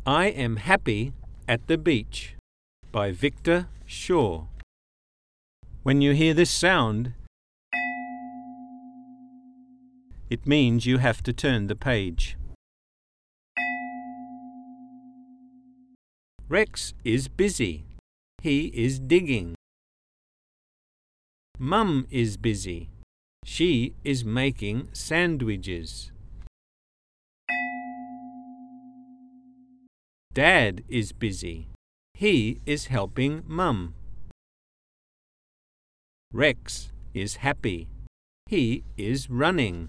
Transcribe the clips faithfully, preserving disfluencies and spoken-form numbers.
I Am Happy at the Beach by Victor Shaw. When you hear this sound, it means you have to turn the page. Rex is busy. He is digging. Mum is busy. She is making sandwiches. Dad is busy. He is helping Mum. Rex is happy. He is running.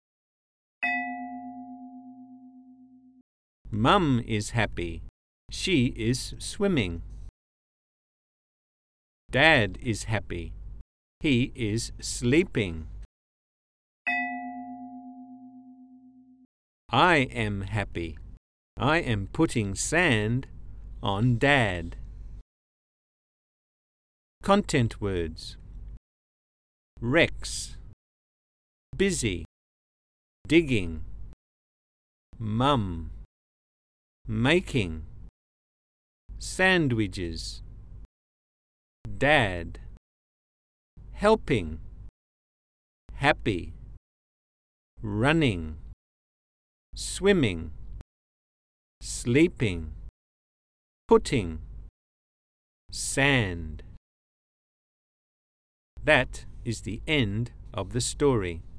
Mum is happy. She is swimming. Dad is happy. He is sleeping. I am happy. I am putting sand on Dad. Content words: Rex, busy, digging, Mum, making, sandwiches, Dad, helping, happy, running, swimming, sleeping, putting, sand. That is the end of the story.